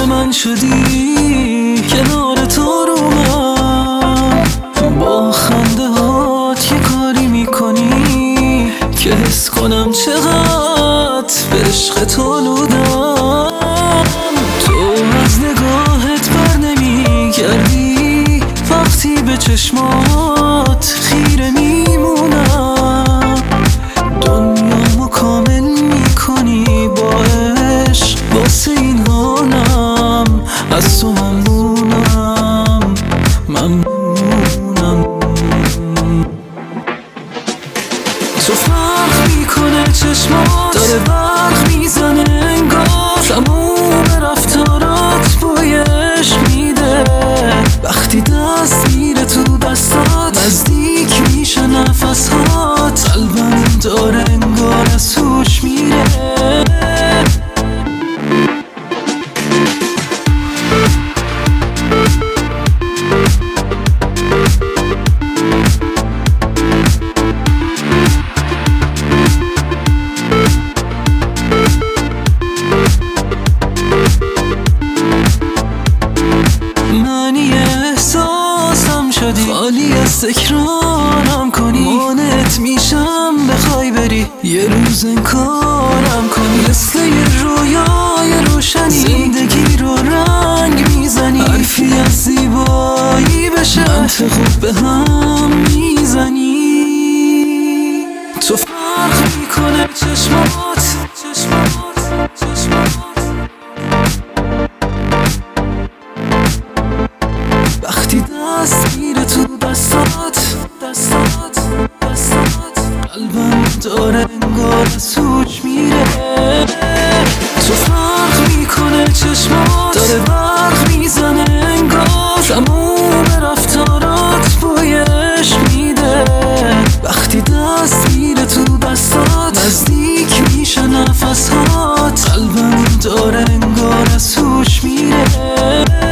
من شدی، کنار تو رو من با خنده هات یه کاری میکنی که حس کنم چقدر به عشق تو نودم. تو از نگاهت بر نمیگردی، وقتی به چشمات خیره میمونم. دنیامو کامل میکنی با عشق، واسه این حالم از تو ممنونم ممنونم. تو فرق میکنه چشمات، داره برق میزنه انگار، تموم رفتارات بوی عشق میده. وقتی دست میره تو دستات، نزدیک میشه نفسات، قلبم داره انگار از هوش میره. معنی احساسم شدی، خالی از تکرارم کنی، مانعت میشم بخوای بری، یه روز انکارم کنی. مثل یه رویای روشنی، زندگی رو رنگ میزنی، حرفی از زیبایی بشه منطق به هم میزنی. تو فرق میکنه چشمات، وقتی دست میره تو دستات، قلبم داره انگار از هوش میره. تو فرق میکنه چشمات، داره برق میزنه انگار، تموم رفتارات بوی عشق میده. وقتی دست میره تو دستات، نزدیک میشه نفسات، قلبم داره انگار از هوش میره.